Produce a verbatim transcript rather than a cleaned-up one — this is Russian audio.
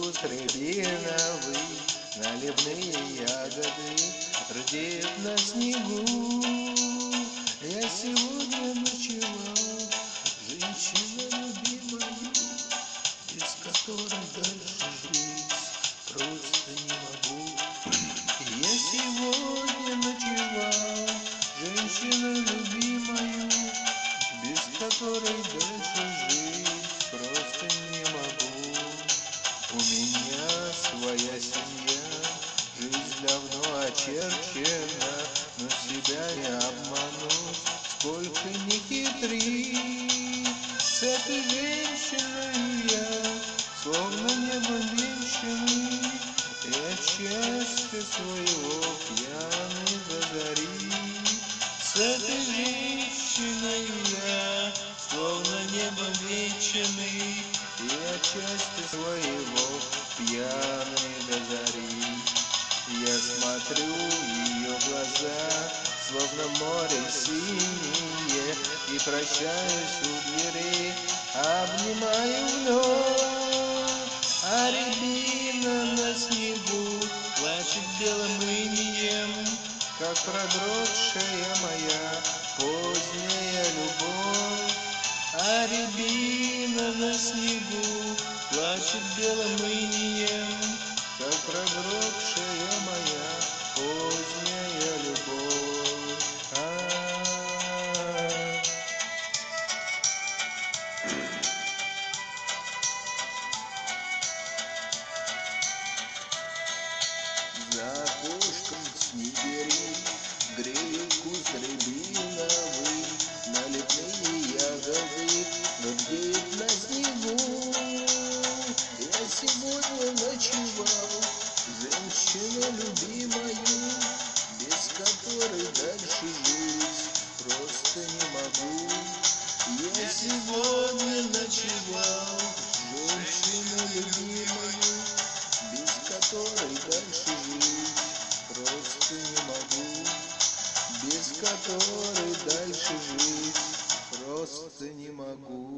куст рябиновый, наливные ягоды рдеют на снегу. Я сегодня ночевал, женщина любимая, без которой дальше жить просто не могу. Я сегодня ночевал, женщина любимая, без которой дальше жить просто не могу. У меня своя семья, жизнь давно очерчена, но себя не обмануть, сколько ни хитри. С этой женщиной я, словно небо венчанный, и от счастья своего пьяный до зари. С этой женщиной я, словно небо венчанный, и от счастья своего пьяный до зари. Я смотрю ее глаза, словно море синее, и прощаюсь у двери, обнимаю вновь. А рябина на снегу плачет белым инием, как продрогшая моя поздняя любовь. А рябина на снегу плачет белым инием, как продрогшая моя поздняя любовь. А-а-а. За окошком снегири греют куст рябиновый, наливные ягоды рдеют на снегу. Я сегодня ночевал, женщину любимую, без которой дальше жить просто не могу. Я сегодня ночевал, женщину любимую, без которой дальше жить просто не могу. Без которой дальше жить просто не могу.